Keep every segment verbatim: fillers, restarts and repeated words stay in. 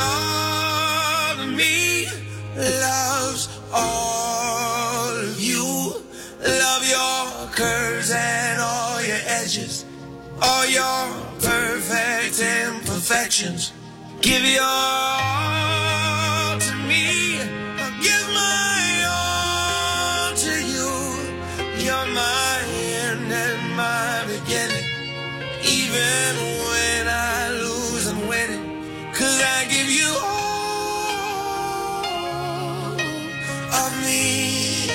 all of me loves all of you. Love your curves and all your edges, all your perfect imperfections. Give your all to me, I'll give my all to you. You're my end and my beginning. Even when I lose, I'm winning. Cause I give you all of me,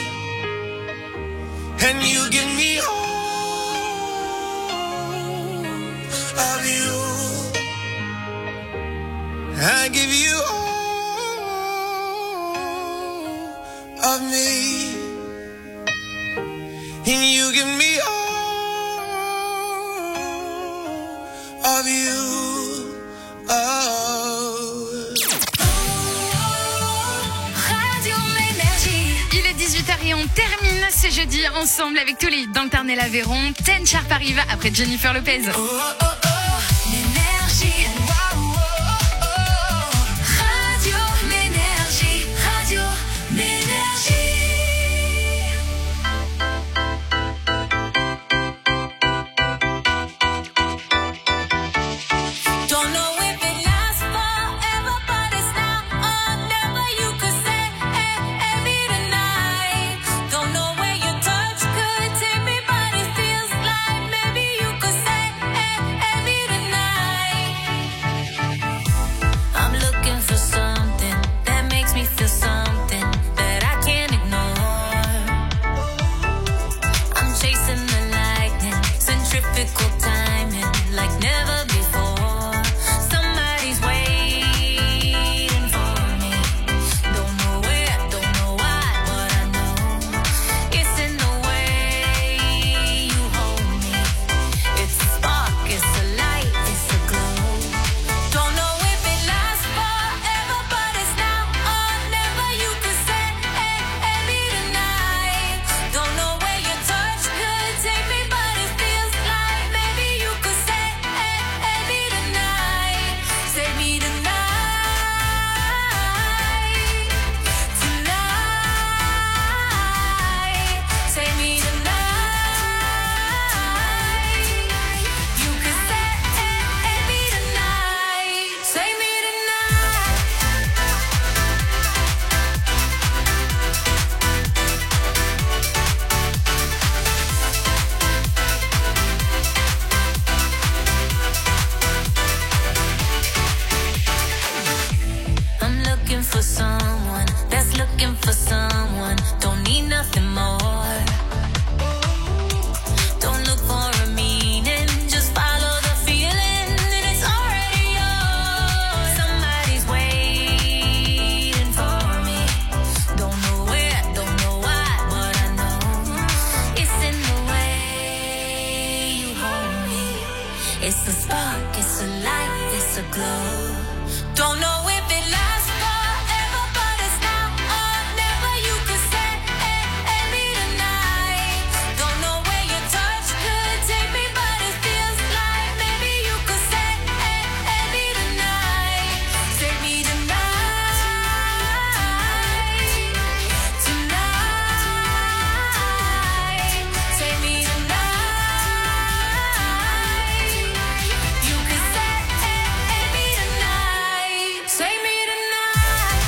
and you give me all of you. I give you all of me, and you give me all of you. Oh. Radio Énergie. Il est dix-huit heures et on termine ce jeudi ensemble avec tous les hits d'Internet l'Aveyron. Ten Sharp arrive après Jennifer Lopez. Oh, oh, oh. L'énergie. Radio L'énergie. Radio L'énergie. Don't know if it lasts forever, but it's now or never. You could say every tonight. Don't know where your touch could take me, but it feels like maybe you could say every tonight. I'm looking for something that makes me feel something that I can't ignore. I'm chasing the lightning, centrifugal timing, like never before. Somebody's waiting for me. Don't know where, don't know why, but I know it's in the way you hold me. It's a spark, it's a light, it's a glow. Don't know if it lasts forever, but it's now or never. You could say every tonight. Don't know where your touch could take me, but it feels like maybe you could say every tonight. Save me tonight, tonight. Save me tonight. You could say every tonight. Save me tonight. I'm looking for someone that's looking for someone. Don't need nothing more. Don't look for a meaning, just follow the feeling, and it's already yours. Somebody's waiting for me. Don't know where, don't know why, but I know it's in the way you hold me. It's a spark, it's a light, it's a glow. Don't know if it lasts forever, but it's now or never. You could say every tonight. Don't know where your touch could take me, but it feels like maybe you could say every tonight. Save me tonight, tonight. Save me tonight. You could say every tonight. Save me tonight.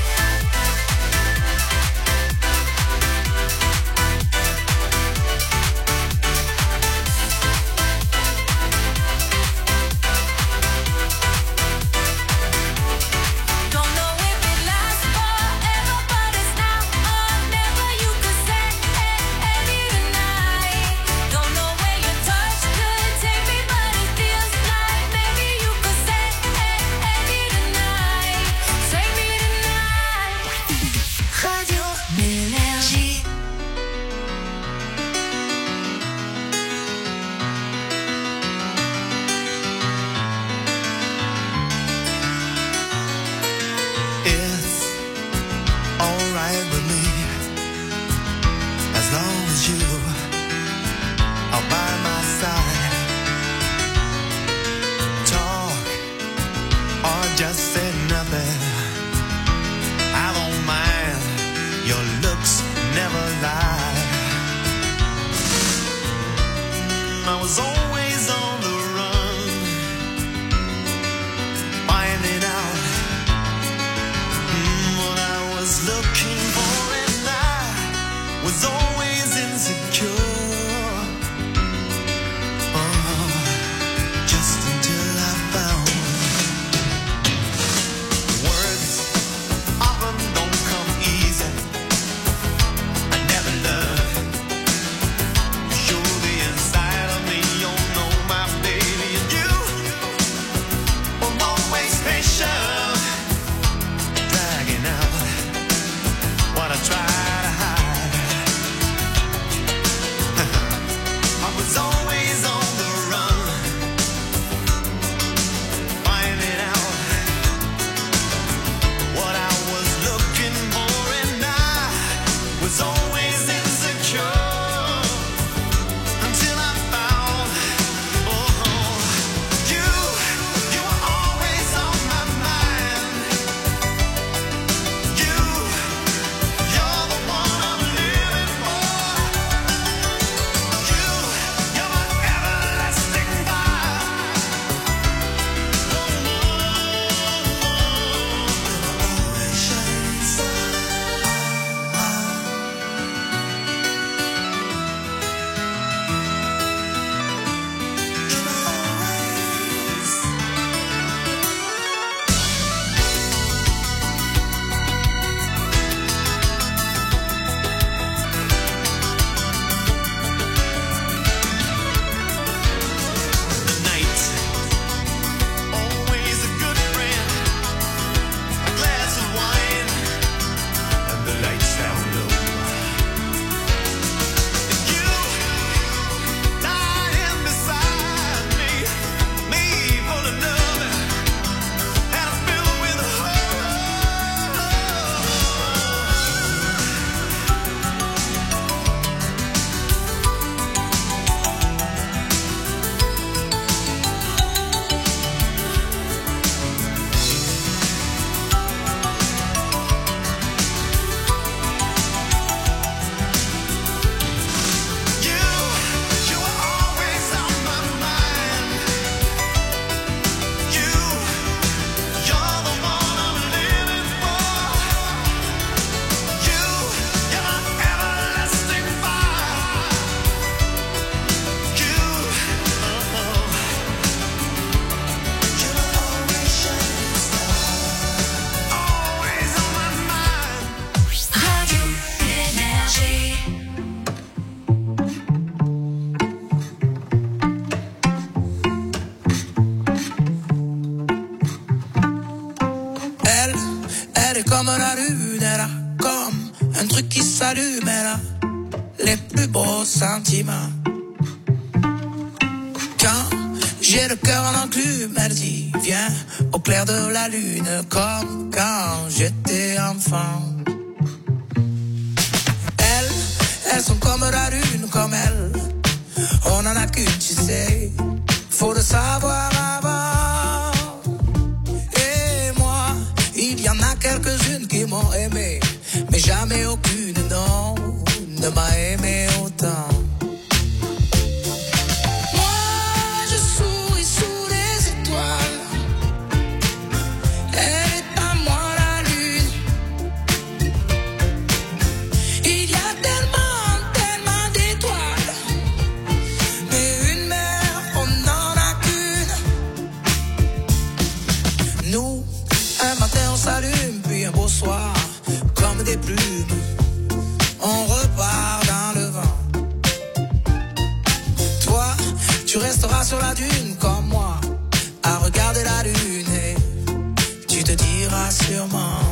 Don't know if it lasts forever, but it's now or never. You could say every tonight. Don't know where your touch could take me, but it feels like maybe you could say every tonight. Save me tonight. Radio Énergie. It's alright with me, as long as you are by my side. Talk or just say nothing. was always on the run, finding out mm, what I was looking for, and I was always insecure. Oh, just until I found words often don't come easy. I never learned. You're the inside of me, you know my baby, and you were always patient, dragging out what I try to hide. I was always on the run, finding out what I was looking for, and I was always insecure until I found, oh, you, you were always on my mind. You, you're the one I'm living for. You, you're my everlasting fire. Oh, always shining star. The night, always a good friend. A glass of wine and the lights down low. And you lying beside me, me full of love and I'm filled with horror. You, you were always on my mind. You, you're the one I'm living for. You, you're my everlasting fire. You, oh, you're always shining star. Always on my mind. Radio Énergie. Elle, elle est comme la lune, elle a comme un truc qui s'allume, elle a les plus beaux sentiments. Quand j'ai le cœur en enclume, elle dit viens au clair de la lune, comme quand j'étais enfant. Elles, elles sont comme la lune, comme elle, on en a qu'une, tu sais, faut le savoir avant. Et moi, il y en a quelques-unes qui m'ont aimé, mais jamais aucune, non, ne m'a aimé autant. Moi, je souris sous les étoiles. Elle est à moi la lune. Il y a tellement, tellement d'étoiles, mais une mère, on n'en a qu'une. Nous, un matin on s'allume, puis un beau soir, comme des plumes, on repart dans le vent. Toi, tu resteras sur la dune comme moi, à regarder la lune, et tu te diras sûrement,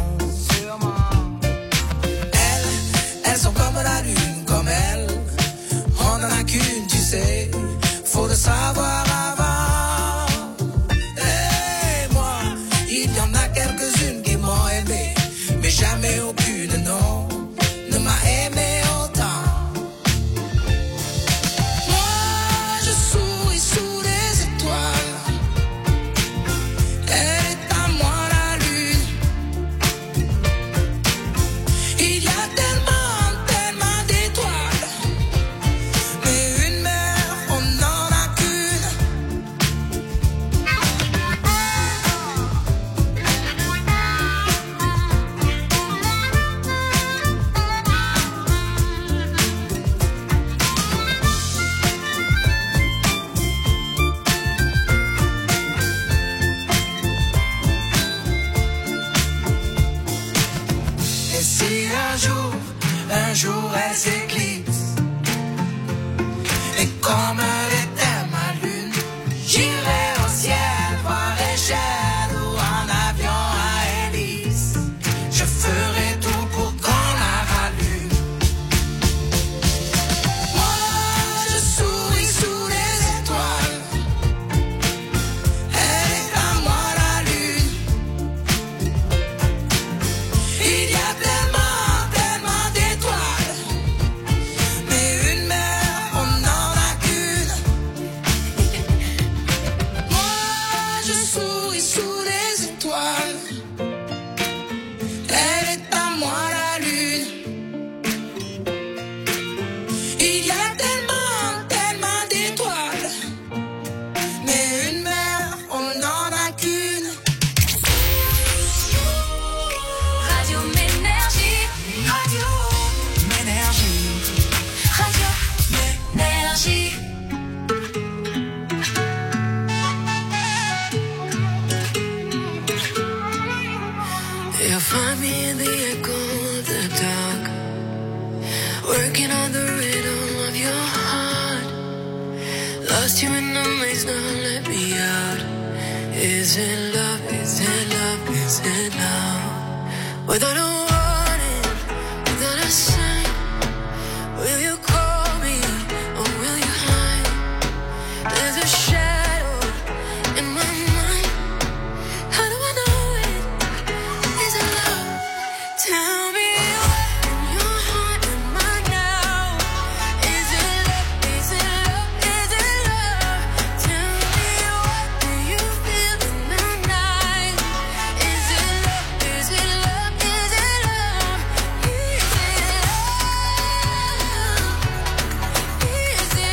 elles, elles sont comme la lune, comme elle, on en a qu'une, tu sais, faut le savoir avant. Et moi, il y en a quelques-unes qui m'ont aimé, mais jamais aucune, non, ne m'a aimé autant. Moi, je souris sous les étoiles. Elle est à moi la lune. Il y a tellement, tellement d'étoiles, mais une mère, on n'en a un jour elle s'éclipse. Et comme elle était ma lune, j'irai au ciel voir Échelle ou en avion à hélice. Je ferai tout pour qu'on la rallume. Moi, je souris sous les étoiles. Elle est à moi la lune. Il y a tellement, tellement d'étoiles, mais une mère, on n'en a qu'une. Moi, je souris sous les étoiles. Elle est à moi la lune. Il y a tellement, tellement d'étoiles, mais une mère, on n'en a qu'une. Radio Ménergie. Radio Ménergie. Radio Ménergie. You'll find me in the echo of the dark, working on the rhythm of your heart. Lost you in the maze, now let me out. Is it love? Is it love? Is it love? Without a warning, without a sign, will you call me or will you hide? There's a shadow in my mind. How do I know it? Is it love? Tell me what in your heart am I now? Is it love? Is it love? Is it love? Tell me what do you feel in the night? Is it love? Is it love? Is it love? Is it love? Is it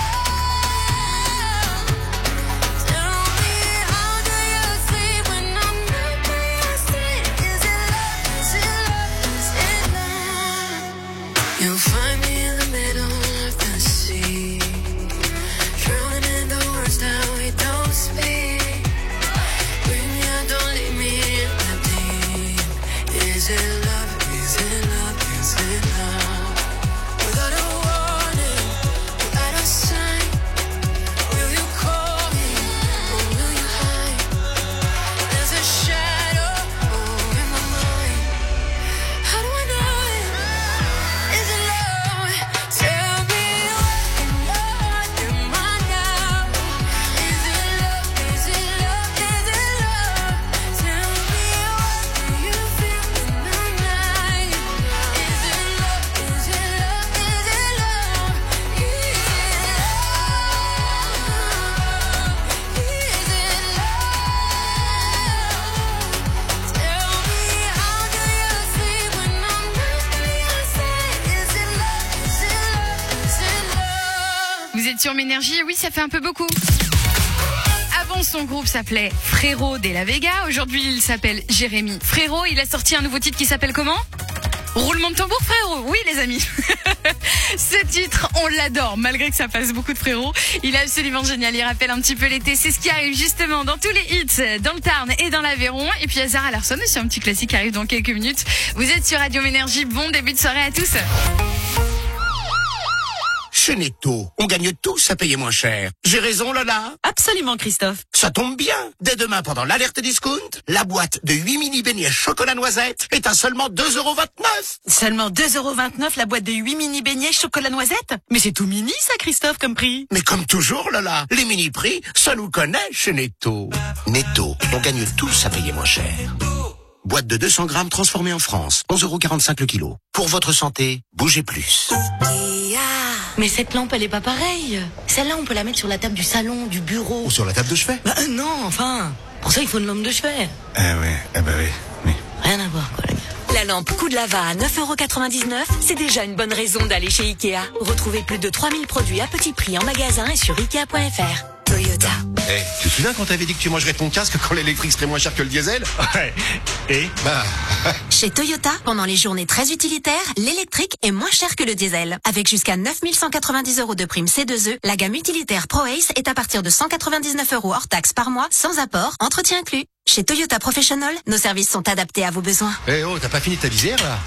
love? Tell me how do you sleep when I'm not by your side? Is it love? Is it love? Is it love? You'll find me in the middle of the sea, drowning in the words that we don't speak. Bring me out, don't leave me in the deep. Is it love? Is it love? Is it love? Without a warning, without a sign, will you call me or will you hide? There's a shadow oh, in my mind. How do I know it? Is it love? Tell me what in your heart am I now? Is it love? Is it love? Is it love? Tell me what do you feel in the night? Is it love? Is it love? Is it love? Is it love? Is it love? Tell me how do you sleep when I'm not by your side? Is it love? Is it love? Is it love? Vous êtes sur Ménergie, oui, ça fait un peu beaucoup. Avant, son groupe s'appelait Frérot de la Vega. Aujourd'hui, il s'appelle Jérémy Frérot. Il a sorti un nouveau titre qui s'appelle comment? Roulement de tambour, frérot. Oui, les amis. Ce titre, on l'adore, malgré que ça passe beaucoup de frérot. Il est absolument génial. Il rappelle un petit peu l'été. C'est ce qui arrive justement dans tous les hits, dans le Tarn et dans l'Aveyron. Et puis, il y a Zara Larsson aussi, un petit classique qui arrive dans quelques minutes. Vous êtes sur Radio Ménergie. Bon début de soirée à tous. Chez Netto, on gagne tous à payer moins cher. J'ai raison, Lola? Absolument, Christophe. Ça tombe bien. Dès demain, pendant l'alerte discount, la boîte de huit mini beignets chocolat noisette est à seulement deux euros vingt-neuf. Seulement deux euros vingt-neuf la boîte de huit mini beignets chocolat noisette? Mais c'est tout mini, ça, Christophe, comme prix. Mais comme toujours, Lola, les mini prix, ça nous connaît chez Netto. Netto, on gagne tous à payer moins cher. Boîte de deux cents grammes transformée en France, onze euros quarante-cinq le kilo. Pour votre santé, bougez plus. Mais cette lampe, elle est pas pareille. Celle-là, on peut la mettre sur la table du salon, du bureau. Ou sur la table de chevet. Bah euh, non, enfin. Pour ça, il faut une lampe de chevet. Eh ouais, eh bah oui, oui. Rien à voir, quoi, les gars. La lampe coup de lava à neuf euros quatre-vingt-dix-neuf, c'est déjà une bonne raison d'aller chez Ikea. Retrouvez plus de trois mille produits à petit prix en magasin et sur ikea point f r. Toyota. Eh, hey, tu te souviens quand t'avais dit que tu mangerais ton casque quand l'électrique serait moins cher que le diesel? Ouais. Et bah. Chez Toyota, pendant les journées très utilitaires, l'électrique est moins cher que le diesel. Avec jusqu'à neuf mille cent quatre-vingt-dix euros de prime C deux E, la gamme utilitaire ProAce est à partir de cent quatre-vingt-dix-neuf euros hors taxe par mois, sans apport, entretien inclus. Chez Toyota Professional, nos services sont adaptés à vos besoins. Eh oh, t'as pas fini ta visière là?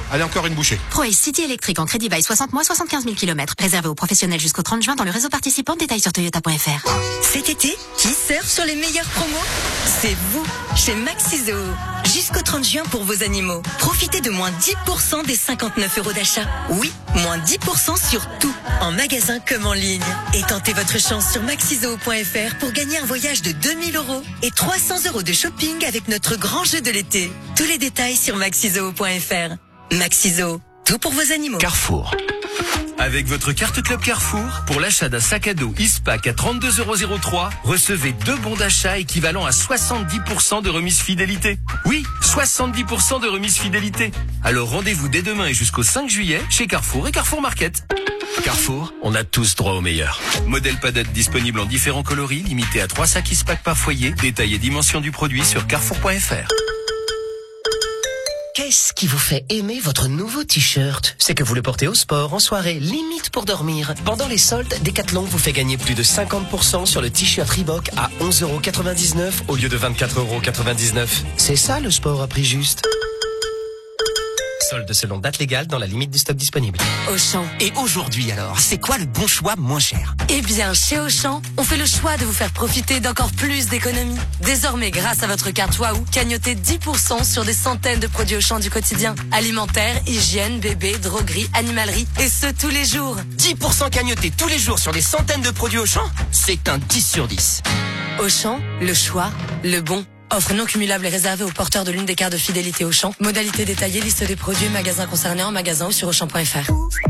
Allez, encore une bouchée. ProAce City électrique en crédit bail soixante mois, soixante-quinze mille kilomètres. Réservé aux professionnels jusqu'au trente juin dans le réseau participant. Détails sur toyota point f r. Cet été, qui surfe sur les meilleures promos? C'est vous, chez Maxiso. Jusqu'au trente juin pour vos animaux. Profitez de moins dix pour cent des cinquante-neuf euros d'achat. Oui, moins dix pour cent sur tout, en magasin comme en ligne. Et tentez votre chance sur maxiso point f r pour gagner un voyage de deux mille euros et trois cents euros de shopping avec notre grand jeu de l'été. Tous les détails sur maxiso point f r. Maxiso, tout pour vos animaux. Carrefour. Avec votre carte Club Carrefour, pour l'achat d'un sac à dos Ispac à trente-deux euros zéro trois, recevez deux bons d'achat équivalent à soixante-dix pour cent de remise fidélité. Oui, soixante-dix pour cent de remise fidélité. Alors rendez-vous dès demain et jusqu'au cinq juillet chez Carrefour et Carrefour Market. Carrefour, on a tous droit au meilleur. Modèle padette disponible en différents coloris, limité à trois sacs Ispac par foyer. Détails et dimensions du produit sur carrefour point f r. Qu'est-ce qui vous fait aimer votre nouveau t-shirt? C'est que vous le portez au sport, en soirée, limite pour dormir. Pendant les soldes, Decathlon vous fait gagner plus de cinquante pour cent sur le t-shirt Reebok à onze euros quatre-vingt-dix-neuf au lieu de vingt-quatre euros quatre-vingt-dix-neuf. C'est ça le sport à prix juste. Solde selon date légale dans la limite du stock disponible. Auchan. Et aujourd'hui alors, c'est quoi le bon choix moins cher? Eh bien, chez Auchan, on fait le choix de vous faire profiter d'encore plus d'économies. Désormais, grâce à votre carte Waouh, cagnotez dix pour cent sur des centaines de produits Auchan du quotidien. Alimentaire, hygiène, bébé, droguerie, animalerie, et ce tous les jours. dix pour cent cagnotés tous les jours sur des centaines de produits Auchan? C'est un dix sur dix. Auchan, le choix, le bon. Offre non cumulable et réservée aux porteurs de l'une des cartes de fidélité Auchan. Modalité détaillée, liste des produits, magasins concernés en magasin ou sur auchan point f r.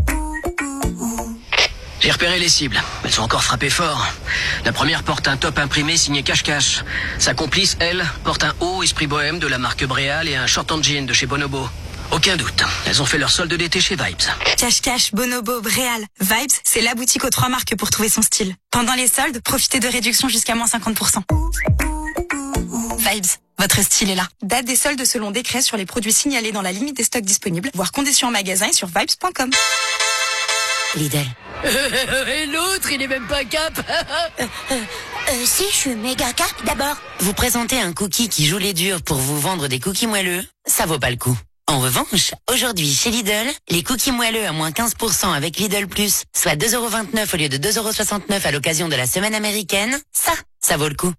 J'ai repéré les cibles. Elles sont encore frappées fort. La première porte un top imprimé signé cache-cache. Sa complice, elle, porte un haut esprit bohème de la marque Bréal et un short en jean de chez Bonobo. Aucun doute. Elles ont fait leur solde d'été chez Vibes. Cache-cache, Bonobo, Bréal. Vibes, c'est la boutique aux trois marques pour trouver son style. Pendant les soldes, profitez de réductions jusqu'à moins cinquante pour cent. Vibes, votre style est là. Date des soldes selon décret sur les produits signalés dans la limite des stocks disponibles, voire conditions en magasin et sur vibes point com. Lidl. Et l'autre, il est même pas cap. euh, euh, euh, si, je suis méga cap d'abord. Vous présentez un cookie qui joue les durs pour vous vendre des cookies moelleux, ça vaut pas le coup. En revanche, aujourd'hui chez Lidl, les cookies moelleux à moins quinze pour cent avec Lidl Plus, soit deux euros vingt-neuf au lieu de deux euros soixante-neuf à l'occasion de la semaine américaine, ça, ça vaut le coup.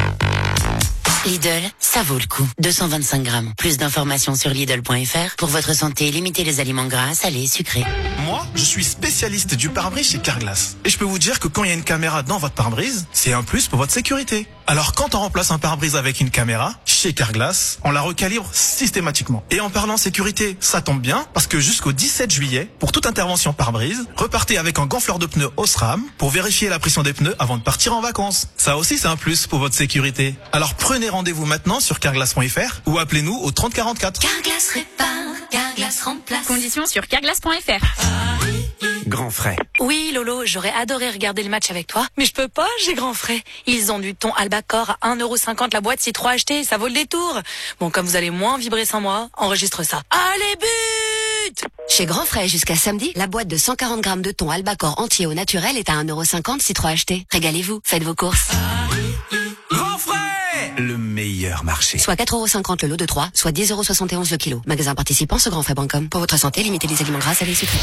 Lidl, ça vaut le coup. deux cent vingt-cinq grammes. Plus d'informations sur Lidl point f r. Pour votre santé, limitez les aliments gras, salés, sucrés. Moi, je suis spécialiste du pare-brise chez Carglass. Et je peux vous dire que quand il y a une caméra dans votre pare-brise, c'est un plus pour votre sécurité. Alors quand on remplace un pare-brise avec une caméra, chez Carglass, on la recalibre systématiquement. Et en parlant sécurité, ça tombe bien, parce que jusqu'au dix-sept juillet, pour toute intervention pare-brise, repartez avec un gonfleur de pneus Osram pour vérifier la pression des pneus avant de partir en vacances. Ça aussi, c'est un plus pour votre sécurité. Alors prenez rendez-vous maintenant sur carglass point f r ou appelez-nous au trente quarante-quatre. Carglass répare, Carglass remplace. Conditions sur carglass point f r. Grand frais. Oui, Lolo, j'aurais adoré regarder le match avec toi, mais je peux pas, j'ai grand frais. Ils ont du thon Albacor à un euro cinquante la boîte, si trois achetés, ça vaut le détour. Bon, comme vous allez moins vibrer sans moi, enregistre ça. Allez, but! Chez Grand Frais, jusqu'à samedi, la boîte de cent quarante grammes de thon Albacor entier au naturel est à un euro cinquante si trois achetés. Régalez-vous, faites vos courses. Grand frais! Le meilleur marché. Soit quatre euros cinquante le lot de trois, soit dix euros soixante et onze le kilo. Magasin participant sur grandfrais point com. Pour votre santé, limitez les aliments gras, salés et sucrés.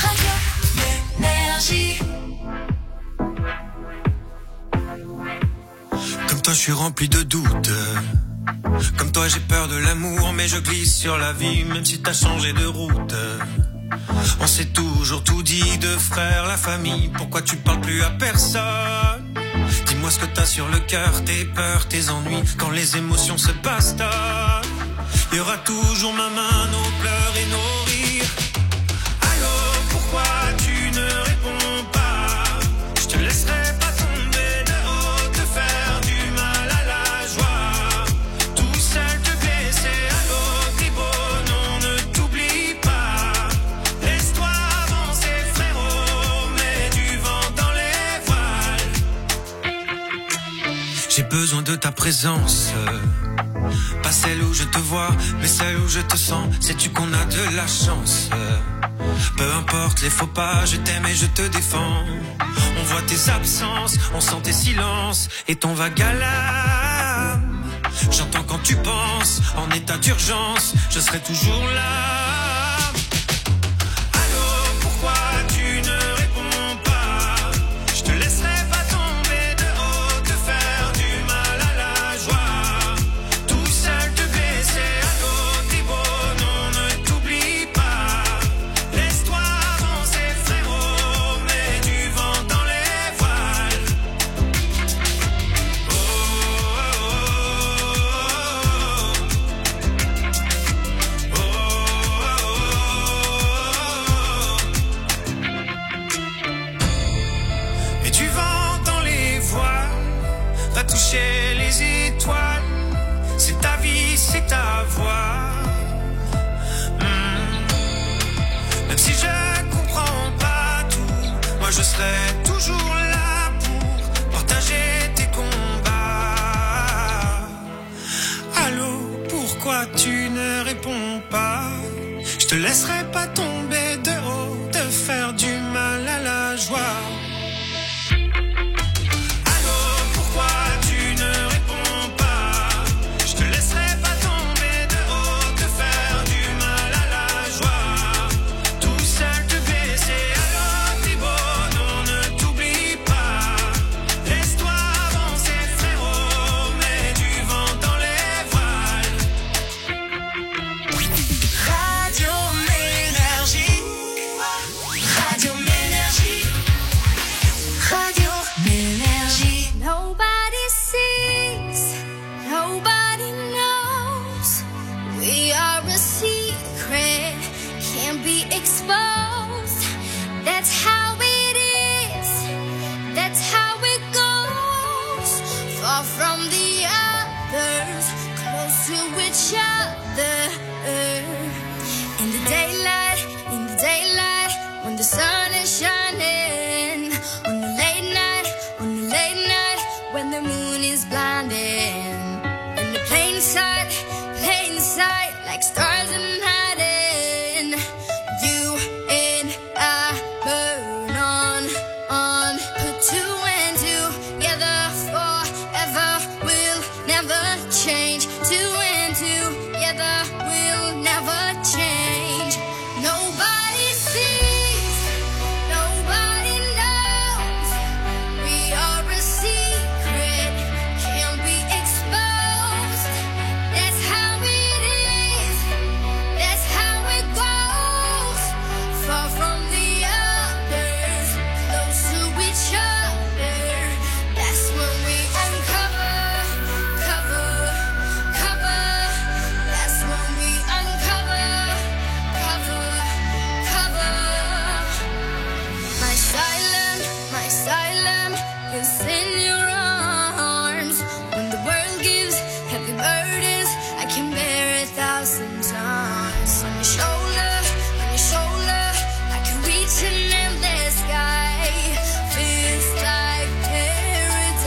Comme toi je suis rempli de doutes. Comme toi j'ai peur de l'amour, mais je glisse sur la vie même si t'as changé de route. On s'est toujours tout dit de frère, la famille. Pourquoi tu parles plus à personne? Dis-moi ce que t'as sur le cœur, tes peurs, tes ennuis. Quand les émotions se bastonnent, il y aura toujours ma main, nos pleurs et nos rires. Allô, pourquoi tu ne réponds pas? Je te laisserai pas tomber de haut, te faire du mal à la joie. Tout seul te blesser, allô, t'es beau, non, ne t'oublie pas. Laisse-toi avancer, frérot, mets du vent dans les voiles. J'ai besoin de ta présence, pas celle où je te vois, mais celle où je te sens. Sais-tu qu'on a de la chance? Peu importe les faux pas, je t'aime et je te défends. On voit tes absences, on sent tes silences et ton vague à l'âme. J'entends quand tu penses, en état d'urgence, je serai toujours là. tu ne réponds pas, je te laisserai pas tomber de haut, te faire du mal à la joie. Allô, pourquoi tu ne réponds pas, je te laisserai pas tomber de haut, te faire du mal à la joie. Tout seul te baisser, allô Thibaut, non ne t'oublie pas, laisse-toi avancer frérot, mets du vent dans les voiles. Radio Ménergie, Radio Ménergie, Radio Ménergie. Nobody sees, nobody knows. We are a secret, can't be exposed. That's how it is, that's how it goes. Far from the others, close to each other. In the daylight, in the daylight, when the sun is shining. On the late night, on the late night, when the moon is blinding. In the plain sight, plain sight, like stars in hiding. You and I burn on, on. Put two and together forever. We'll never change. Two and together we'll never change. Nobody sees, nobody knows. We are a secret, can't be exposed. That's how it is, that's how it goes. Far from the others, close to each other. That's when we uncover, cover, cover. That's when we uncover, cover, cover. My silence, my silence is in your arms. When the world gives heavy burdens, I can bear a thousand times. On your shoulder, on your shoulder, I can reach an endless sky. Feels like paradise.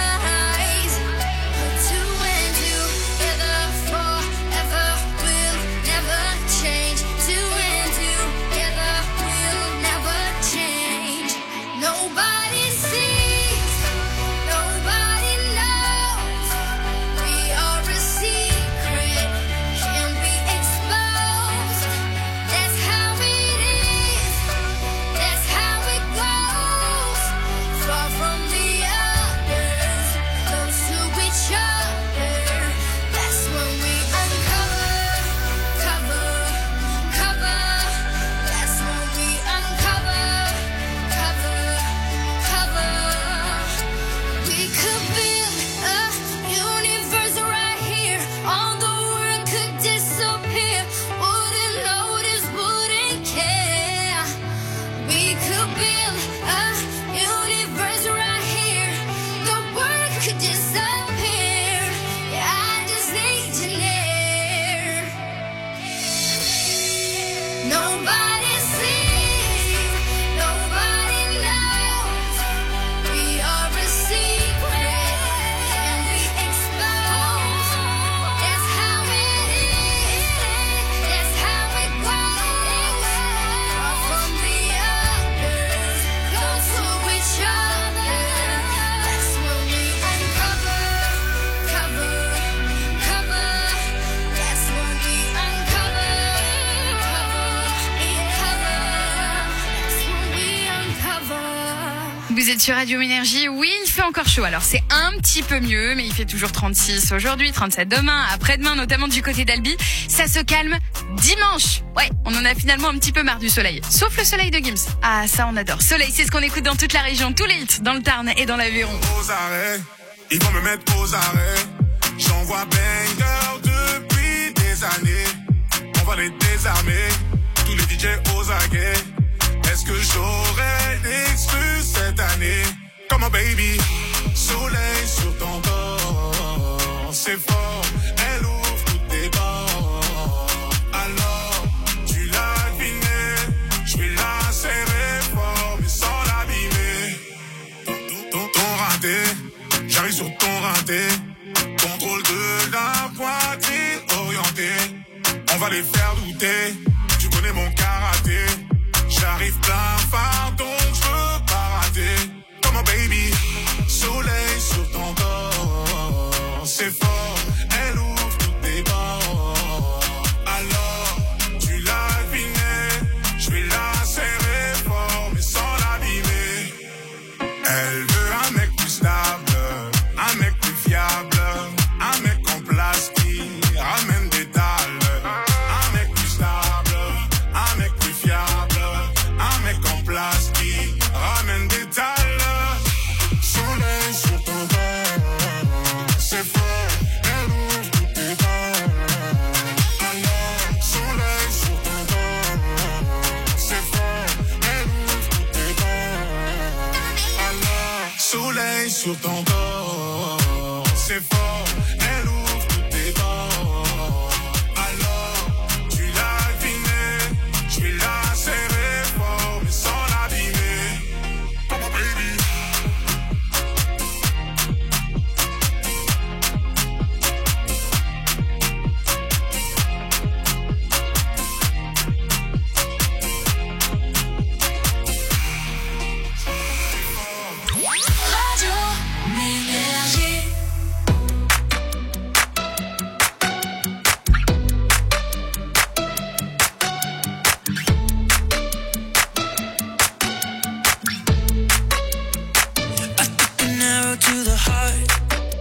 Put two and together forever. We'll never change. Two and together we'll never change. Nobody sees, nobody knows. We are a secret, can't be exposed. That's how it is, that's how it goes. Far from the others, close to each other. That's when we uncover, cover, cover. That's when we uncover, cover, cover. We could build a universe right here. All the world could disappear. Wouldn't notice, wouldn't care. We could build a universe right here. The world could disappear. Yeah, I just need you near. Nobody sees, nobody knows. We are a secret, can't be exposed. That's how it is, that's how it goes. Far from the others, close to each other. That's when we uncover, cover, cover. That's when we uncover, cover, cover. That's when we uncover. Vous êtes sur Radio Énergie. Oui, il fait encore chaud. Alors c'est un petit peu mieux, mais il fait toujours trente-six aujourd'hui, trente-sept demain, après-demain, notamment du côté d'Albi. Ça se calme dimanche. Ouais, on en a finalement un petit peu marre du soleil. Sauf le soleil de Gims. Ah, ça on adore. Soleil, c'est ce qu'on écoute dans toute la région, tous les hits, dans le Tarn et dans l'Aveyron. Aux arrêts, ils vont me mettre aux arrêts. J'envoie banger depuis des années. On va les désarmer, tous les D J aux aguets. Est-ce que j'aurai des excuses cette année? Come on baby, soleil sur ton corps, c'est fort, elle ouvre toutes tes bords. Alors, tu l'as deviné, je vais la serrer fort, mais sans l'abîmer. Ton, ton, ton raté, j'arrive sur ton raté, contrôle de la poitrine orientée. va les faire douter. Tu connais mon karaté. J'arrive plein phare, donc je veux pas rater. Come on baby, soleil sur ton corps. C'est fort, elle ouvre toutes tes bords. Alors, tu l'as deviné, je vais la serrer fort, mais sans l'abîmer. Elle veut un mec plus stable, un mec plus fiable, un mec en place qui ramène des dalles. Un mec plus stable, un mec plus fiable, un mec en place qui ramène des dalles. Soleil sur ton corps, c'est fort, elle ouvre toutes tes dents. Alors, soleil sur ton corps, c'est fort, elle ouvre toutes tes dents. Alors, soleil sur ton corps, c'est fort, elle ouvre toutes tes dents. Alors, tu l'as deviné, je vais la serrer fort, mais sans l'abîmer. Come on, baby. Radio Énergie. An arrow to the heart.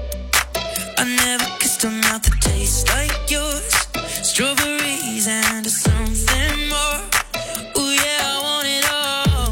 I never kissed a mouth that tastes like yours. Strawberries and something more. Ooh yeah, I want it all.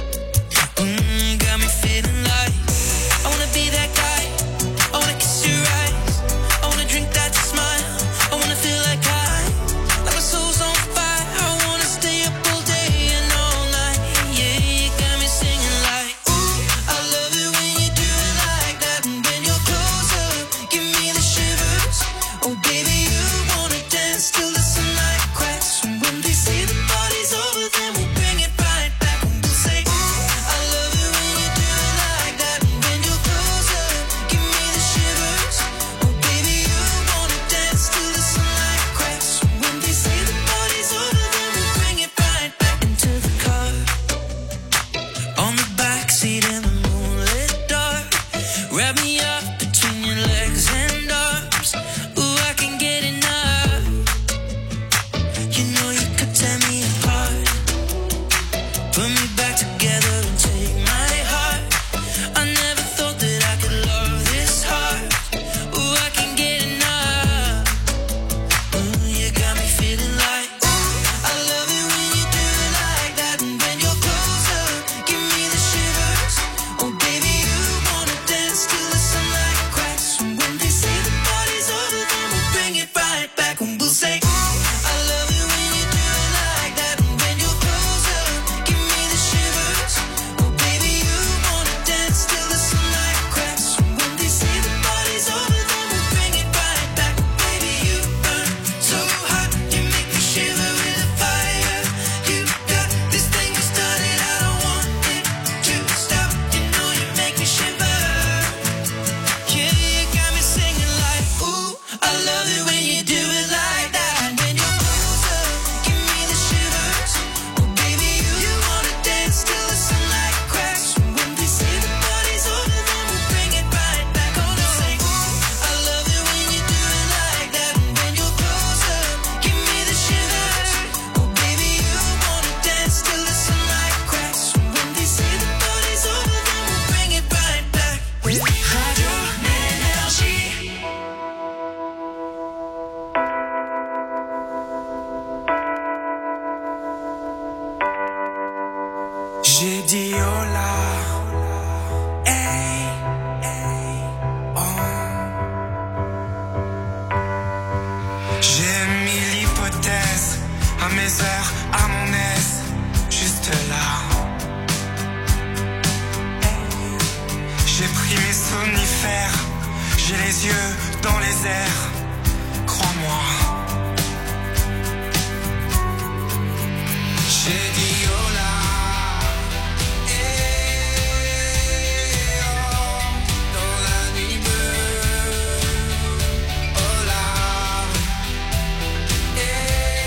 Mm, got me feeling like I wanna be that guy. I wanna kiss your eyes. I wanna drink that smile. I wanna feel like I, like my soul's on fire. I wanna stay up all day and all night. Yeah, you got me singing like, ooh, I love it when you do it like that. And when you're closer, give me the shivers. Oh baby, you wanna dance till the sunlight cracks. And when they say the party's over, then we'll bring it right back. And we'll say, ooh, I love it when you do it like that. And when you're closer, give me the shivers. Oh baby, you wanna dance till the sunlight cracks. And when they say the party's over, then we'll bring it right back into the car. On the backseat in the moonlit dark. Wrap me up between your legs and arms. Ooh, I can get enough. You know you could tear me apart. Put me back together and take my heart. I never thought that I could love this hard. Ooh, I can get enough. Ooh, you got me feeling like, ooh, I love it when you do it like that. And when you're closer, give me the shivers. Oh baby, you wanna dance till the sunlight cracks. And when they say the party's over, then we'll bring it right back. And we'll say, ooh, I love it when you do it like that. And when you're closer, give me the shivers. Oh baby, you wanna dance till the sunlight cracks. And when they say the party's over, then we'll bring it right back. Baby, you burn so hot, you make me shiver with the fire. You got this thing you started, I don't want it to stop. You know you make me shiver. Yeah, you got me singing like, ooh, I love it when you do it like that. And when you're closer, give me the shivers. Oh baby, you, you wanna dance till the sunlight cracks. And when they say the party's over, then we'll bring it right back. Oh no, say, ooh, I love it when you do it like that. And when you're closer, give me the shivers. Oh baby, you wanna dance till the sunlight cracks. And when they say the party's over, then we'll bring it right back. Radio Énergie. J'ai dit hola, hey, hey, oh. J'ai mis l'hypothèse à mes heures, à mon aise, juste là. J'ai pris mes somnifères, j'ai les yeux dans les airs, crois-moi. J'ai dit hola. Yeah.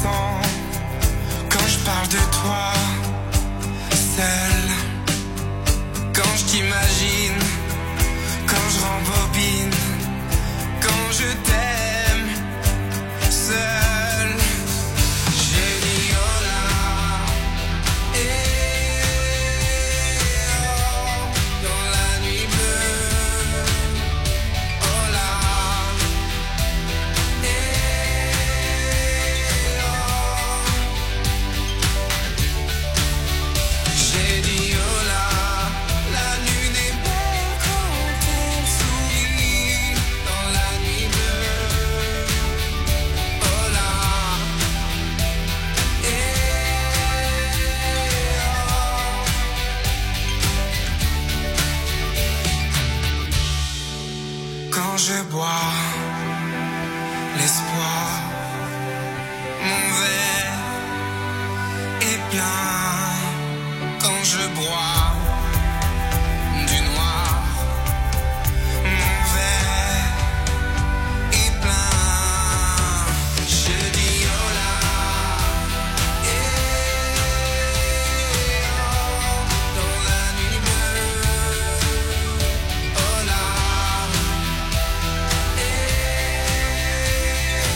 sens quand je parle de toi, seul. Quand je t'imagine, quand je rembobine, quand je t'aime, seul. J'ai dit hola, et oh, dans la nuit bleue, hola, et oh. J'ai dit hola, la lune est belle quand elle sourit dans la nuit bleue, hola, et oh. Quand je bois l'espoir, mon verre est plein. Quand je bois du noir, mon verre est plein. Je dis hola, et oh, dans la nuit bleue, hola, et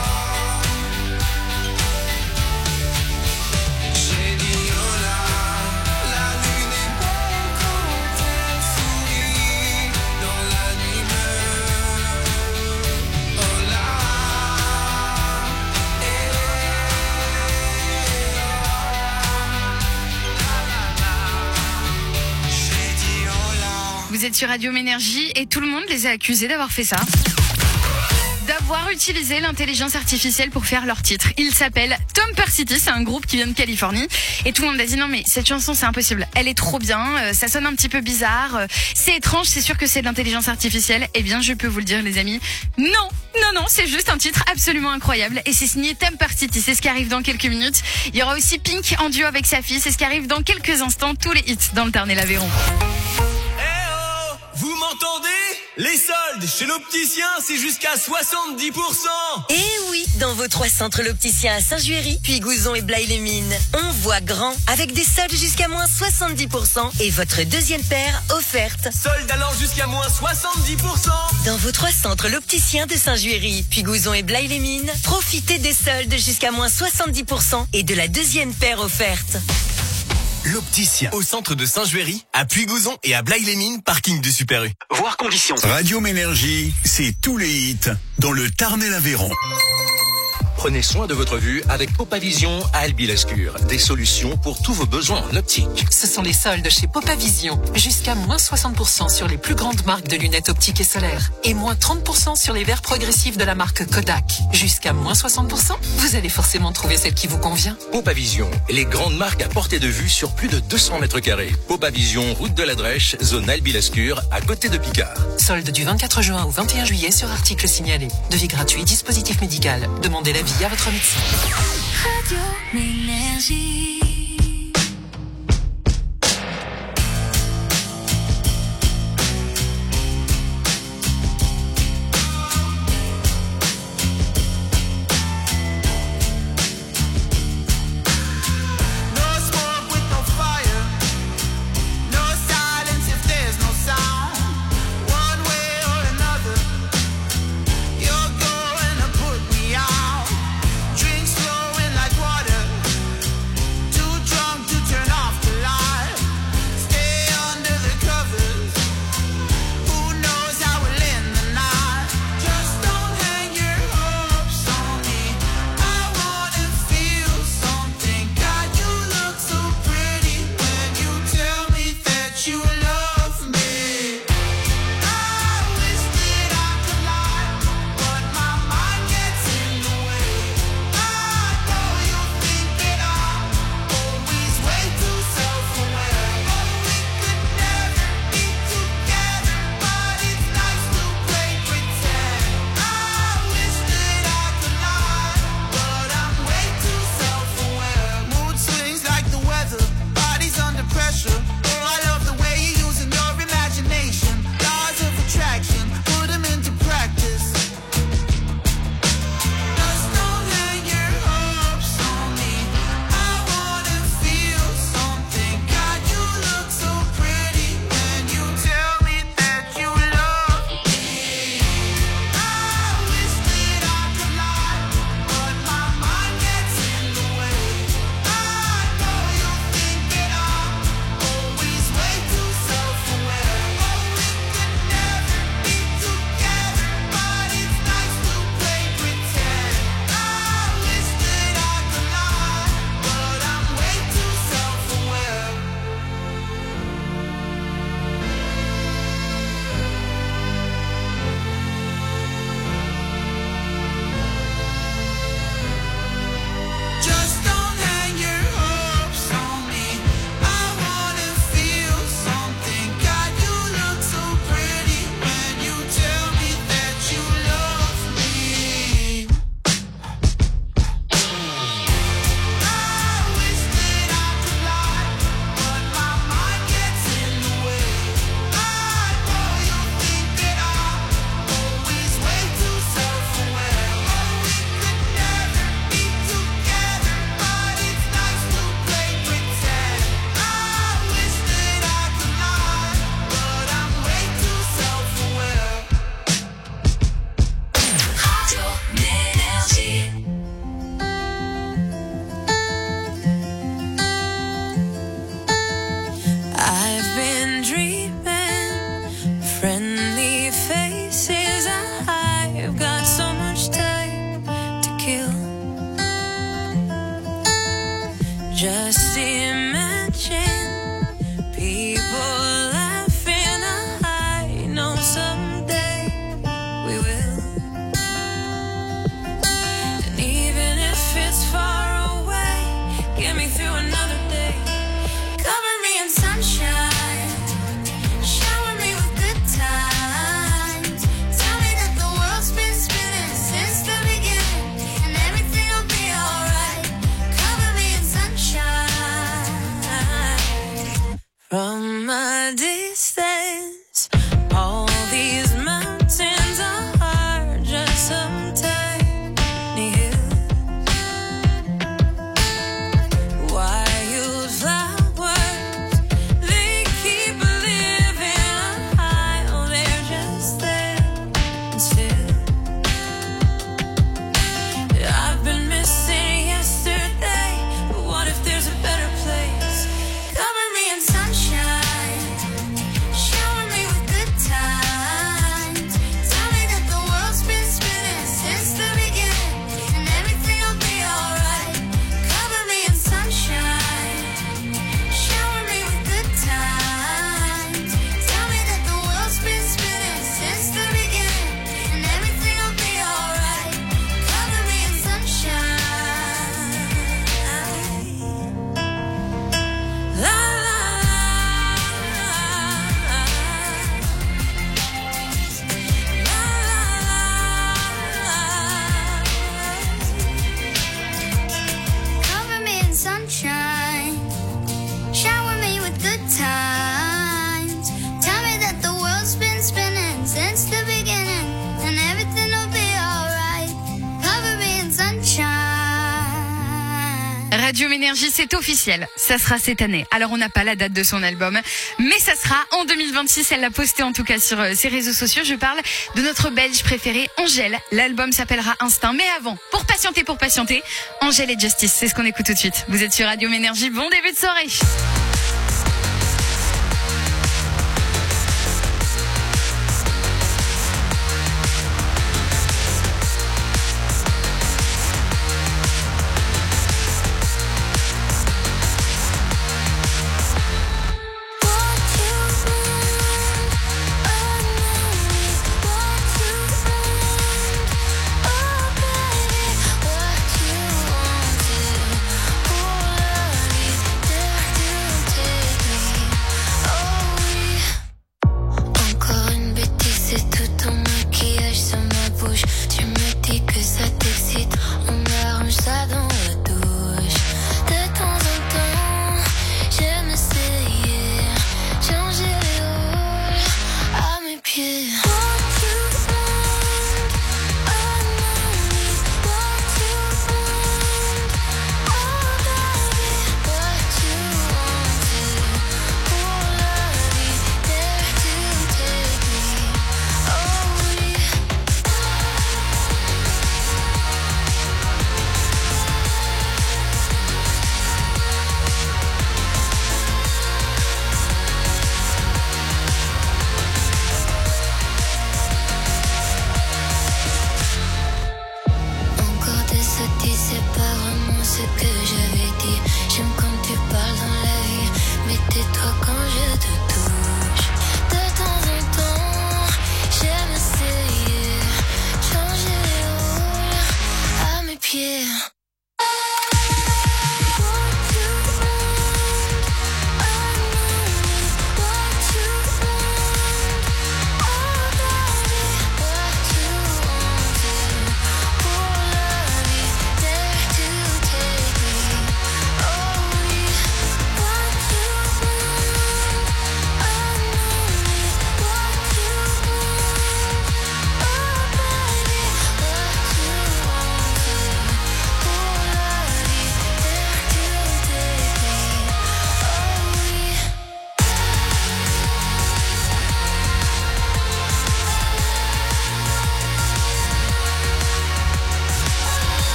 oh. J'ai dit hola, la lune est belle quand elle sourit dans la nuit bleue, hola, et oh. J'ai dit hola. Vous êtes sur Radio Ménergie et tout le monde les a accusés d'avoir fait ça. D'avoir utilisé l'intelligence artificielle pour faire leur titre. Il s'appelle Tom Persity, c'est un groupe qui vient de Californie. Et tout le monde a dit non mais cette chanson c'est impossible, elle est trop bien, euh, ça sonne un petit peu bizarre, euh, c'est étrange, c'est sûr que c'est de l'intelligence artificielle. Eh bien je peux vous le dire les amis, non, non, non, c'est juste un titre absolument incroyable. Et c'est signé Tom Persity, c'est ce qui arrive dans quelques minutes. Il y aura aussi Pink en duo avec sa fille, c'est ce qui arrive dans quelques instants, tous les hits dans le Tarn-et-Garonne. Vous m'entendez? Les soldes chez l'opticien, c'est jusqu'à soixante-dix pour cent. Et oui, dans vos trois centres l'opticien à Saint-Juéry, puis Gouzon et Blaye-les-Mines. On voit grand, avec des soldes jusqu'à moins soixante-dix pour cent et votre deuxième paire offerte. Soldes allant jusqu'à moins soixante-dix pour cent. Dans vos trois centres l'opticien de Saint-Juéry, puis Gouzon et Blaye-les-Mines, profitez des soldes jusqu'à moins soixante-dix pour cent et de la deuxième paire offerte. L'opticien au centre de Saint-Juéry, à Puy-Gouzon et à Blaye-les-Mines, parking de Super U. Voir conditions. Radio Ménergie, c'est tous les hits dans le Tarn-et-Garonne. Prenez soin de votre vue avec Popavision à Albi-Lescure. Des solutions pour tous vos besoins en optique. Ce sont les soldes chez Popavision. Jusqu'à moins soixante pour cent sur les plus grandes marques de lunettes optiques et solaires. Et moins trente pour cent sur les verres progressifs de la marque Kodak. Jusqu'à moins soixante pour cent, vous allez forcément trouver celle qui vous convient. Popavision, les grandes marques à portée de vue sur plus de deux cents mètres carrés. Popavision, route de la Drèche, zone Albi-Lescure, à côté de Picard. Soldes du vingt-quatre juin au vingt et un juillet sur articles signalés. Devis gratuit, dispositif médical. Demandez l'avis à votre médecin. Radio Ménergie. Drinks flowing like water. Just imagine people laughing. I know someday we will. And even if it's far away, get me through another day. Cover me in sunshine, shower me with good times. Tell me that the world's been spinning since the beginning, and everything will be alright. Cover me in sunshine. From a distance, all these mountains are just some tiny hills. Wildflowers, they keep living high. Oh, they're just there and still. I've been missing yesterday, but what if there's a better place? Cover me in sunshine, shower me with good times. Tell me that the world's been spinning since the beginning, and everything will be alright. Cover me in sunshine, shower me with good times. Tell me that the world's been spinning since the beginning, and everything will be alright. Cover me in sunshine. La la Cover me in sunshine, shower me with good times. Tell me that the world's been spinning since the beginning, and everything will be alright. Cover me in sunshine. Radio Ménergie, c'est officiel. Ça sera cette année. Alors, on n'a pas la date de son album, mais ça sera en deux mille vingt-six. Elle l'a posté en tout cas sur euh, ses réseaux sociaux. Je parle de notre Belge préférée, Angèle. L'album s'appellera Instinct. Mais avant, pour patienter, pour patienter, Angèle et Justice, c'est ce qu'on écoute tout de suite. Vous êtes sur Radio Ménergie. Bon début de soirée. What you wanted, all of it, there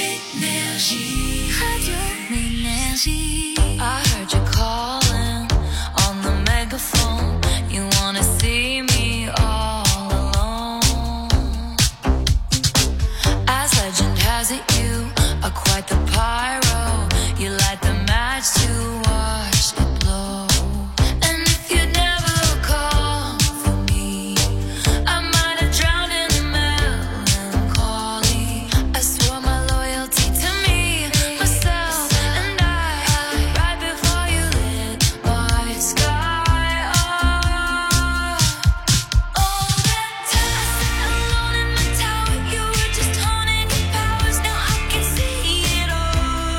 Énergie, Radio Énergie. I heard you calling on the megaphone. You wanna see me all alone. As legend has it, you are quite the pyro. You light the match to watch it blow. And if you'd never call for me, I might have drowned in melancholy. I swore my loyalty to me, myself, and I, right before you lit my sky up. All that time, alone in my tower, you were just haunting your powers. Now I can see it all.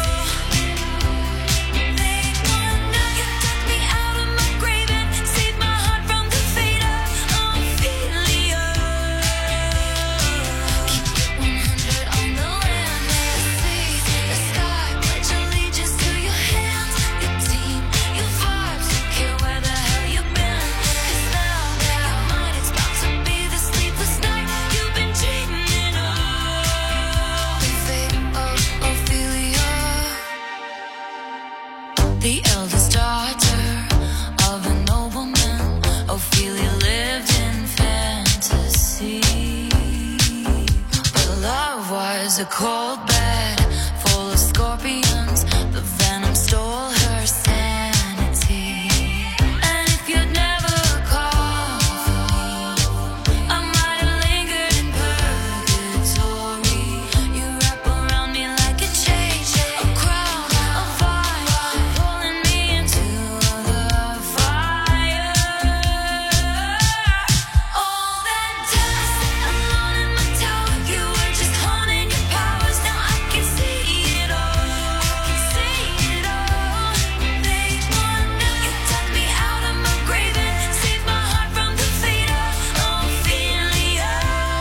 They wonder you took me out of my grave and saved my heart from the fate of Ophelia. Keep it one hundred on the land, may I see the sky. Pledge allegiance to your hands, your team, your vibes. Don't care where the hell you've been, 'cause now your mind is about to be the sleepless night you've been dreaming of. The fate of Ophelia. The eldest daughter of a nobleman, Ophelia lived in fantasy. But love was a cold bed full of scorpions. The venom stole her sanity. And if you'd never called for me, I might have lingered in purgatory. You wrap around me like a chain, a crown, a vine, pulling me into the fire. All that time, alone in my tower, you were just haunting your powers. Now I can see it all. I can see it all. They wonder you took me out of my grave and saved my heart from the fate of Ophelia.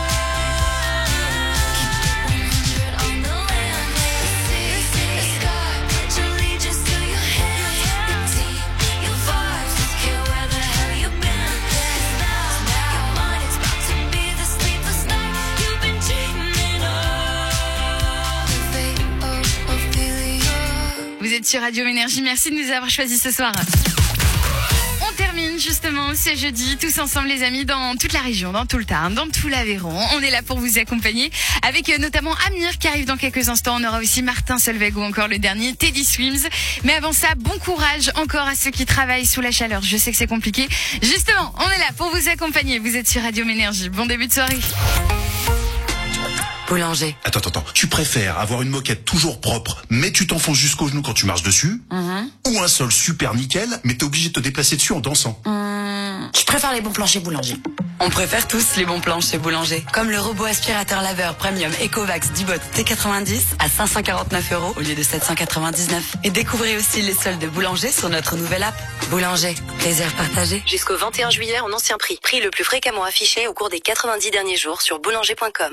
Keep it one hundred on the land, may I see the sky. Pledge allegiance to your hands, your team, your vibes. Don't care where the hell you've been, 'cause now your mind is about to be the sleepless night you've been dreaming of. The fate of Ophelia. Vous êtes sur Radio Énergie, merci de nous avoir choisis ce soir. On termine justement ce jeudi, tous ensemble les amis, dans toute la région, dans tout le Tarn, dans tout l'Aveyron. On est là pour vous accompagner avec euh, notamment Amir qui arrive dans quelques instants. On aura aussi Martin Solveig ou encore le dernier Teddy Swims. Mais avant ça, bon courage encore à ceux qui travaillent sous la chaleur. Je sais que c'est compliqué. Justement, on est là pour vous accompagner. Vous êtes sur Radio Énergie. Bon début de soirée. Boulanger. Attends, attends, attends. Tu préfères avoir une moquette toujours propre, mais tu t'enfonces jusqu'au genou quand tu marches dessus, Mhm. ou un sol super nickel, mais t'es obligé de te déplacer dessus en dansant? Hum, Je préfère les bons plans chez Boulanger. On préfère tous les bons plans chez Boulanger. Comme le robot aspirateur laveur premium Ecovacs Dibot T quatre-vingt-dix à cinq cent quarante-neuf euros au lieu de sept cent quatre-vingt-dix-neuf. Et découvrez aussi les soldes de Boulanger sur notre nouvelle app. Boulanger, plaisir partagé. Jusqu'au vingt et un juillet en ancien prix. Prix le plus fréquemment affiché au cours des quatre-vingt-dix derniers jours sur boulanger point com.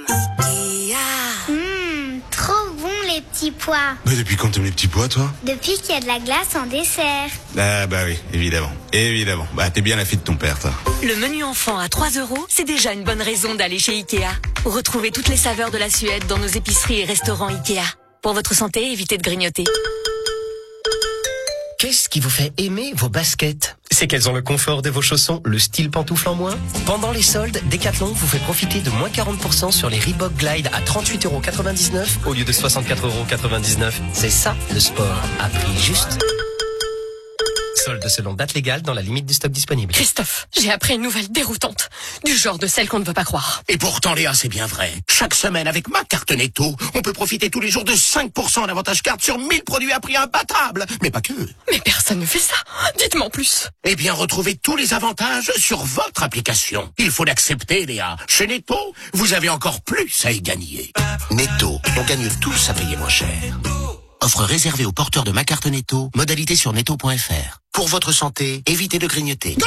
Mmh, trop bon les petits pois. Mais depuis quand t'aimes les petits pois, toi? Depuis qu'il y a de la glace en dessert. Ah bah oui, évidemment. Évidemment. Bah t'es bien la fille de ton père, toi. Le menu enfant à trois euros, c'est déjà une bonne raison d'aller chez Ikea. Retrouvez toutes les saveurs de la Suède dans nos épiceries et restaurants Ikea. Pour votre santé, évitez de grignoter. Qu'est-ce qui vous fait aimer vos baskets? C'est qu'elles ont le confort de vos chaussons, le style pantoufle en moins. Pendant les soldes, Decathlon vous fait profiter de moins quarante pour cent sur les Reebok Glide à trente-huit euros quatre-vingt-dix-neuf au lieu de soixante-quatre euros quatre-vingt-dix-neuf. C'est ça, le sport à prix juste. Soldes selon date légale dans la limite du stock disponible. Christophe, j'ai appris une nouvelle déroutante. Du genre de celle qu'on ne veut pas croire. Et pourtant, Léa, c'est bien vrai. Chaque semaine, avec ma carte Netto, on peut profiter tous les jours de cinq pour cent d'avantage carte sur mille produits à prix imbattable. Mais pas que. Mais personne ne fait ça. Dites-moi en plus. Eh bien, retrouvez tous les avantages sur votre application. Il faut l'accepter, Léa. Chez Netto, vous avez encore plus à y gagner. Netto, on gagne tous à payer moins cher. Offre réservée aux porteurs de ma carte Netto. Modalité sur netto point f r. Pour votre santé, évitez de grignoter.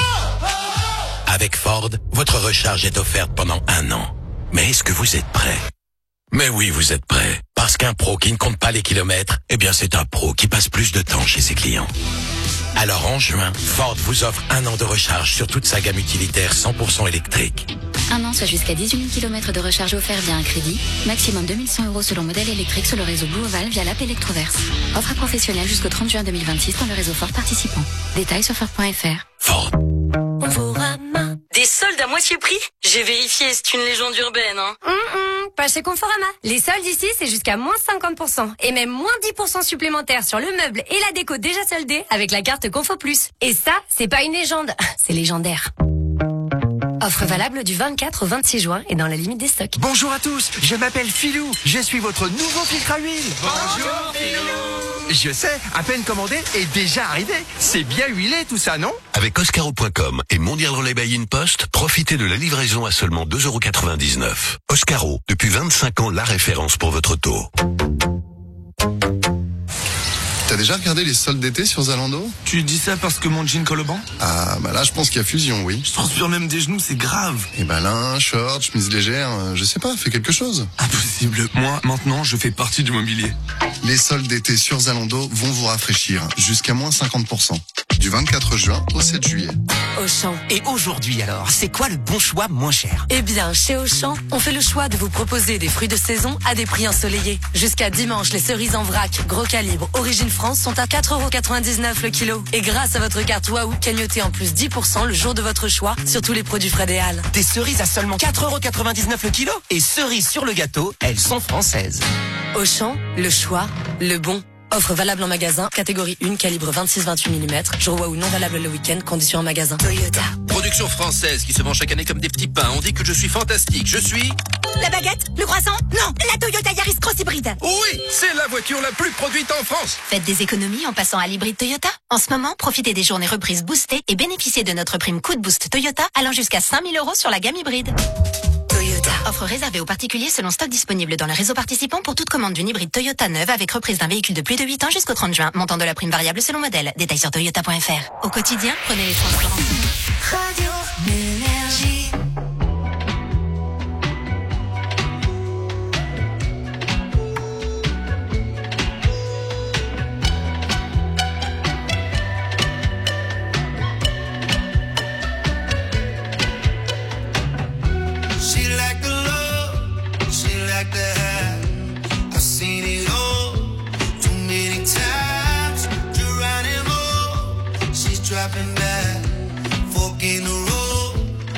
Avec Ford, votre recharge est offerte pendant un an. Mais est-ce que vous êtes prêt? Mais oui, vous êtes prêts. Parce qu'un pro qui ne compte pas les kilomètres, eh bien c'est un pro qui passe plus de temps chez ses clients. Alors en juin, Ford vous offre un an de recharge sur toute sa gamme utilitaire cent pour cent électrique. Un an, soit jusqu'à dix-huit mille kilomètres de recharge offert via un crédit. Maximum deux mille cent euros selon modèle électrique sur le réseau Blue Oval via l'app Electroverse. Offre à professionnels jusqu'au trente juin deux mille vingt-six dans le réseau Ford participant. Détails sur Ford point F R. Ford. Conforama. Des soldes à moitié prix? J'ai vérifié, c'est une légende urbaine, hein. Hum, hum, pas chez Conforama. Les soldes ici, c'est jusqu'à moins cinquante pour cent. Et même moins dix pour cent supplémentaires sur le meuble et la déco déjà soldée avec la carte Confo Plus. Et ça, c'est pas une légende, c'est légendaire. Offre valable du vingt-quatre au vingt-six juin et dans la limite des stocks. Bonjour à tous, je m'appelle Philou. Je suis votre nouveau filtre à huile. Bonjour Philou. Je sais, à peine commandé et déjà arrivé. C'est bien huilé tout ça, non? Avec Oscaro point com et Mondial Relay by InPost, profitez de la livraison à seulement deux euros quatre-vingt-dix-neuf. Oscaro, depuis vingt-cinq ans, la référence pour votre auto. T'as déjà regardé les soldes d'été sur Zalando? Tu dis ça parce que mon jean colle au banc? Ah, bah là, je pense qu'il y a fusion, oui. Je transpire même des genoux, c'est grave. Et bah là, short, chemise légère, euh, je sais pas, fais quelque chose. Impossible. Moi, maintenant, je fais partie du mobilier. Les soldes d'été sur Zalando vont vous rafraîchir jusqu'à moins cinquante pour cent. Du vingt-quatre juin au sept juillet. Auchan. Et aujourd'hui alors, c'est quoi le bon choix moins cher? Eh bien, chez Auchan, on fait le choix de vous proposer des fruits de saison à des prix ensoleillés. Jusqu'à dimanche, les cerises en vrac, gros calibre, origine France sont à quatre euros quatre-vingt-dix-neuf le kilo. Et grâce à votre carte Waouh, cagnotez en plus dix pour cent le jour de votre choix sur tous les produits frais des Halles. Des cerises à seulement quatre euros quatre-vingt-dix-neuf le kilo? Et cerises sur le gâteau, elles sont françaises. Auchan, le choix, le bon. Offre valable en magasin, catégorie un, calibre vingt-six vingt-huit millimètres. Jour Waouh non valable le week-end, conditions en magasin. Toyota. Production française qui se vend chaque année comme des petits pains. On dit que je suis fantastique. Je suis... La baguette? Le croissant? Non, la Toyota Yaris Cross hybride. Oui, c'est la voiture la plus produite en France. Faites des économies en passant à l'hybride Toyota. En ce moment, profitez des journées reprises boostées et bénéficiez de notre prime coup de boost Toyota allant jusqu'à cinq mille euros sur la gamme hybride. Toyota. Offre réservée aux particuliers selon stock disponible dans le réseau participant pour toute commande d'une hybride Toyota neuve avec reprise d'un véhicule de plus de huit ans jusqu'au trente juin. Montant de la prime variable selon modèle. Détails sur toyota point F R. Au quotidien, prenez les transports en commun. Radio Énergie. She like the love, she like the hair. I've seen it all too many times. Geronimo, she's dropping back, fork in the road.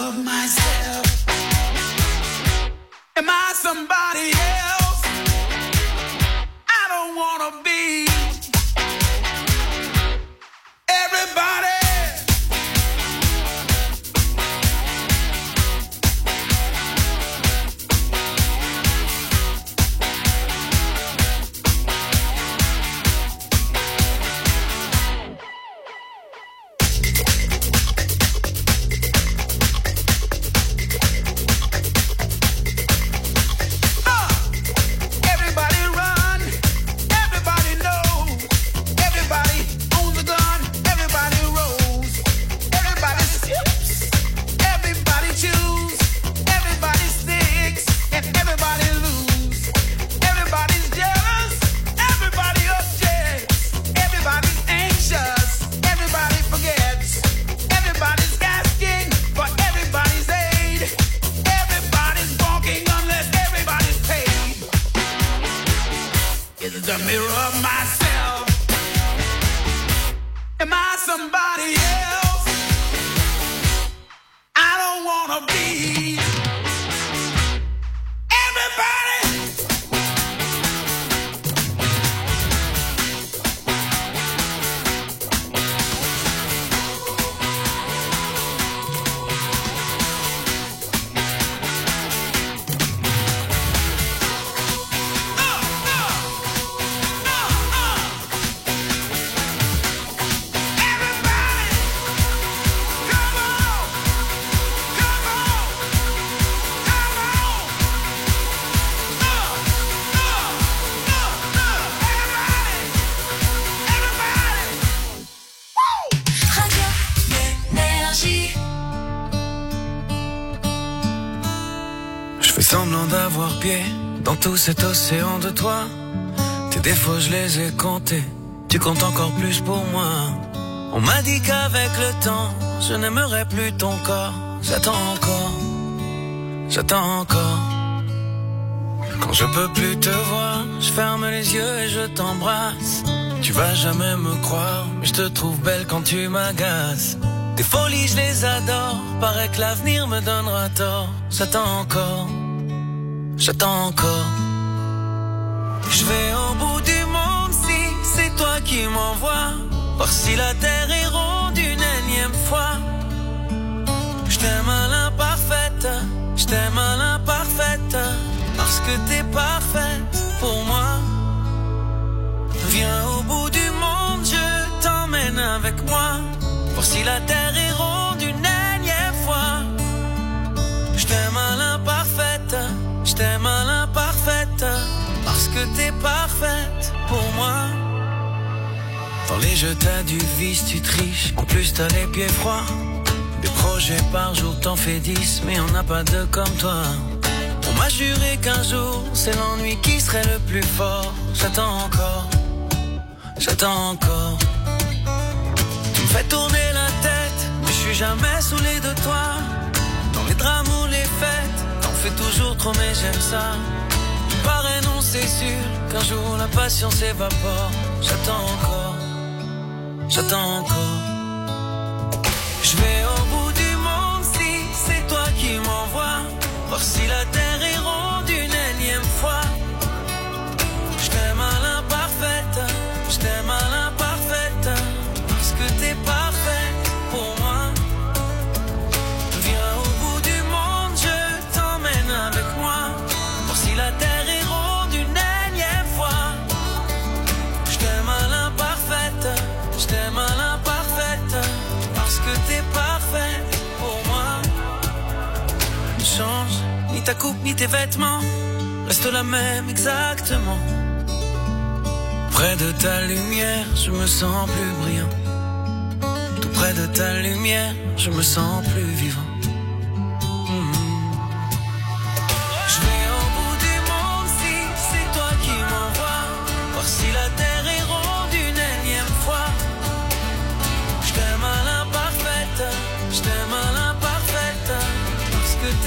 of myself. Am I somebody else? I don't wanna be. Everybody. The mirror of myself. Am I somebody else? I don't wanna be. Everybody. Semblant d'avoir pied dans tout cet océan de toi. Tes défauts je les ai comptés, tu comptes encore plus pour moi. On m'a dit qu'avec le temps je n'aimerais plus ton corps. J'attends encore, j'attends encore. Quand je peux plus te voir, je ferme les yeux et je t'embrasse. Tu vas jamais me croire, mais je te trouve belle quand tu m'agaces. Tes folies je les adore, paraît que l'avenir me donnera tort. J'attends encore, j'attends encore. Je vais au bout du monde si c'est toi qui m'envoies. Voir si la terre est ronde une énième fois. Je t'aime à l'imparfaite, je t'aime à l'imparfaite. Parce que t'es parfaite pour moi. Viens au bout du monde, je t'emmène avec moi. Voir si la terre est ronde une énième fois. Je t'aime à l'imparfaite, je t'aime à l'imparfaite. Parce que t'es parfaite pour moi. Dans les jeux t'as du vice, tu triches. En plus t'as les pieds froids. Des projets par jour t'en fais dix, mais on n'a pas deux comme toi. On m'a juré qu'un jour c'est l'ennui qui serait le plus fort. J'attends encore, j'attends encore. Tu me fais tourner la tête, mais je suis jamais saoulé de toi. Dans les drames ou les fêtes, t'en fais toujours trop mais j'aime ça. Tu parais non c'est sûr qu'un jour la passion s'évapore. J'attends encore, j'attends encore. Je vais au bout du monde si c'est toi qui m'envoies. Voir si la terre est ronde une énième fois. Je t'aime à l'imparfaite, je t'aime à l'imparfaite. Parce que t'es parfaite pour moi. Viens au bout du monde, je t'emmène avec moi. Voir si la terre est ronde une énième fois. Je t'aime à l'imparfaite, je t'aime à l'imparfaite. Parce que t'es parfaite pour moi. Change, ni ta coupe ni tes vêtements, reste la même exactement. Près de ta lumière, je me sens plus brillant. Tout près de ta lumière, je me sens plus vivant.